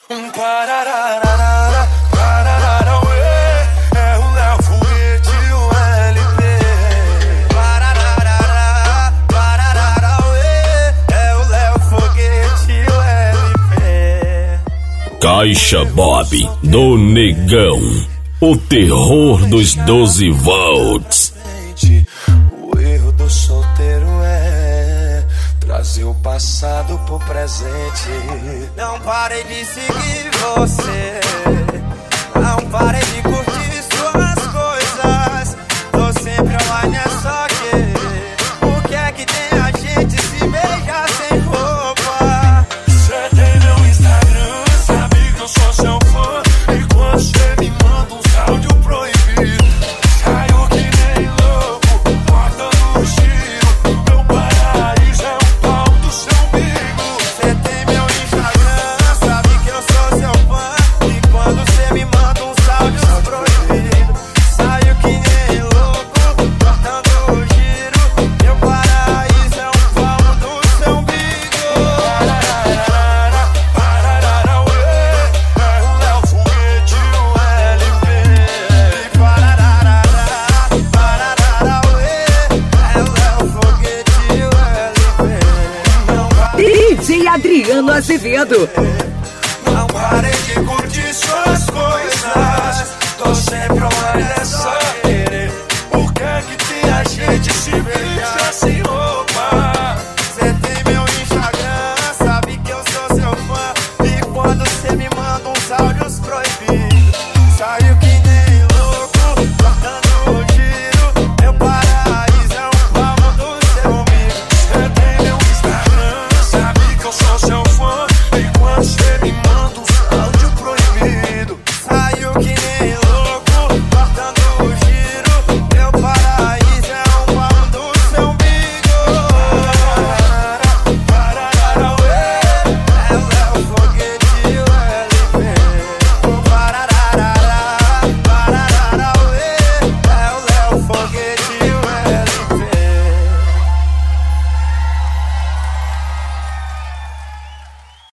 Parararara, parararauê, é o Léo Foguete e o LP. Parararara, parararauê, é o Léo Foguete e o LP. Caixa Bob do Negão, o terror dos 12 volts. O erro do solteiro é trazer o passado pro presente. Não parei de seguir você, não parei de curtir suas coisas. Tô sempre online, é só que o que é que tem a gente se beijar sem roupa? Cê tem meu Instagram, sabe que eu sou seu fã. E quando cê me manda uns áudio proibido, saio que nem louco, cortando o giro. Meu paraíso é o pau do seu umbigo. Cê tem meu Instagram, sabe que eu sou seu fã. E quando cê me manda uns áudios proibidos, saio que nem louco, cortando o giro. Meu paraíso é o pau do seu umbigo. Parararara, parararauê, é o Léo Foguete e o LP. Parararara, parararauê, é o Léo Foguete e o LP. Não parei, DJ Adriano Azevedo. não parei de curtir suas coisas. Tô sempre online, é só querer. O que é que tem a gente se beijar sem roupa? Cê tem meu Instagram, sabe que eu sou seu fã. E quando cê me manda uns áudios proibidos, saio que nem